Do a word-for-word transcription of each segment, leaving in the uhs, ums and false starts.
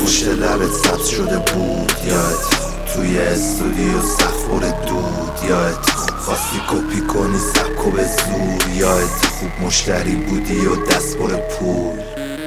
پشت لبت سبز شده بود یادت توی استودیو سخور دود یادت خواستی کپی کنی سبکو به زور یادت خوب مشتری بودی و دست پر پول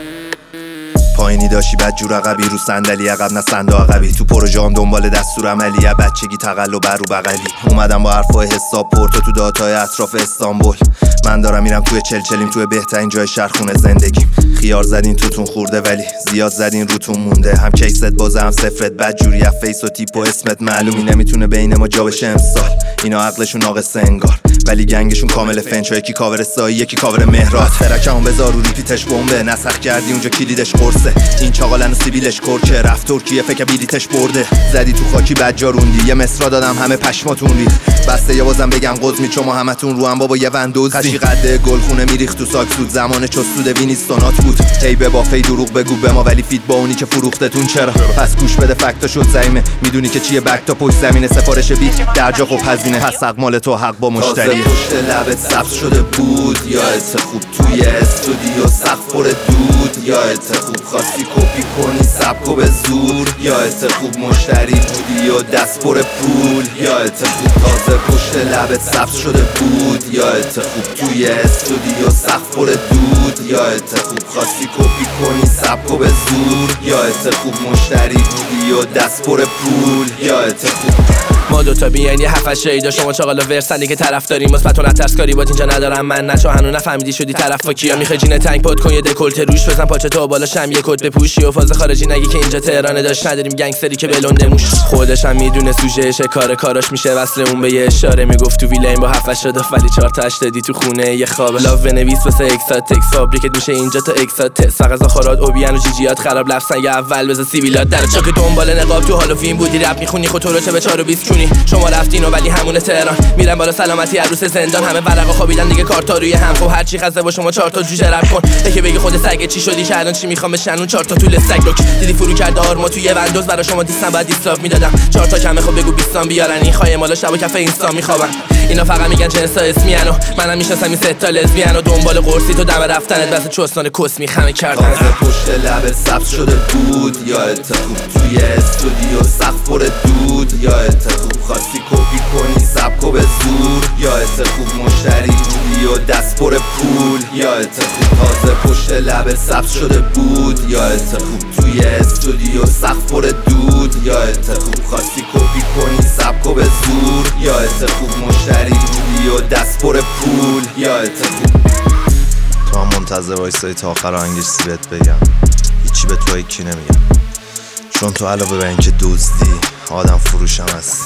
پایینی داشتی بد جور عقبی رو صندلی عقب نه صندوق عقبی تو پروژه‌ام دنبال دستور عملی از بچگی تقلب بر رو بغلی اومدم با حرفای حساب پورتو تو داتای اطراف استانبول من دارم میرم توی چلچلیم توی بهترین جای شهرخونه زندگیم خیار زدین توتون خورده ولی زیاد زدین روتون مونده هم کیست بازه هم صفرت بد جوری از فیس و تیپ و اسمت معلومی نمیتونه بین ما جا بشه امسال اینا عقلشون ناقص انگار ولی گنگشون کامل فنچ یکی کاور سایی یکی کاور مهرات ترکمون بذار رو ریپیتش بمبه نسخ کردی اونجا کلیدش قرصه این چاقالن و سیبیلش کرکه رفت ترکیه فکر بیلیتش برده زدی تو خاکی بد جا روندی یه مصرا دادم همه پشماتون ریخ بسته یا بازم بگم قزمی چما همتون رو هم بابا یه وندوزی خشی قده گلخونه میریخت تو ساک سود زمان چستود وینیستونات بود ای به بافی دروغ بگو به ما ولی فیت با اونی که فروختتون چرا پس گوش بده فکتا شد زایمه میدونی که چیه بک تا پشت زمینه سفارش بیت درجا خب هزینه پس حق مال تو حق با مشتری پشت لبت سبز شده بود یادت خوب توی استودیو سقف پر دود یادت خوب خواستی کپی کنی سبکو به زور یادت خوب مشتری بودی و دست پر پول یادت خوب تازه پشت لبت سبز شده بود یادت خوب توی استودیو سقف پر دود یادت خوب خواستی کپی کنی سبکو به زور یادت خوب مشتری بودی و دست پر پول یادت خوب ما دوتا بیاین یه هفت شیدا شما چاقالا ورسنی که طرف داریم مثبت و نترس کاری بات اینجا ندارم من نه چو هنو نفهمیدی شدی طرف با کیا میخوای جین تنگ پد کن یه دکولت روش بزن پاچه تو بالا شم یه کد بپوشی و فاز خارجی نگی که اینجا تهرانه داشت نداریم گنگستری که بلنده موش خودش هم میدونه سوژه کار کاراش میشه وصل اون به یه اشاره میگفت تو ویلین با هفت شده ولی چهار تا هشت دادی تو خونه یه خواب لاو بنویس واسه اکسات تکس فابریکت میشه اینجا تا اکسات تس فقط زخارات اوبیان و جیجیات خراب لفظن یا اول بز سیویلات در چاک دنبال نقاب تو حال و فیلم بودی رپ میخونی خود تو رو چه به چهار و بیست چونی شما رفتین ولی همون تهران میرم بالا سلامتی عروس زندان همه ورقا خوابیدن دیگه کارتا روی هم خب هر چی خزه با شما چهار تا جوجه رپ کن یکی بگی خود سگ چی شدی که الان چی میخوام بشنون چهار تا طول سگ لوک دیدی فرو کرد آرما توی وندوز برا شما دیستم بعد دیستاپ میدادم چهار تا کمه خب بگو بیستان بیارن این خای مالا شب و کف اینستا میخوابن اینا فقط میگن جنسا اسمیانو منم میشناسم این سه تا لزبیانو دنبال قرصی تو دم رفتنت بس چوستان کس میخمه کردن تازه پشت لبت سبز شده بود یادت خوب توی استودیو سقف پر دود یادت خوب خواستی کپی کنی سبکو به زور یادت خوب مشتری بودی و دست پر پول یادت خوب تازه پشت لبت سبز شده بود یادت خوب توی استودیو سقف پر دود یادت خوب خواستی کپی کنی سبکو به زور یادت خوب مشتری بودی و دست پر پول یادت خوب تو هم منتظر وایسایی تا آخر آهنگش بهت بگم هیچی به تو یکی نمیگم چون تو علاوه بر اینکه دزدی آدم فروشم هست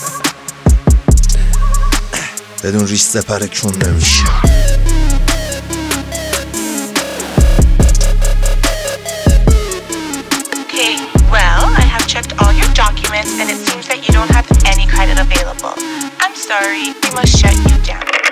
بدون ریش سپر کون نمیشه Okay, well, I have checked all your documents and it seems that you don't have any credit available. I'm sorry, we must shut you down.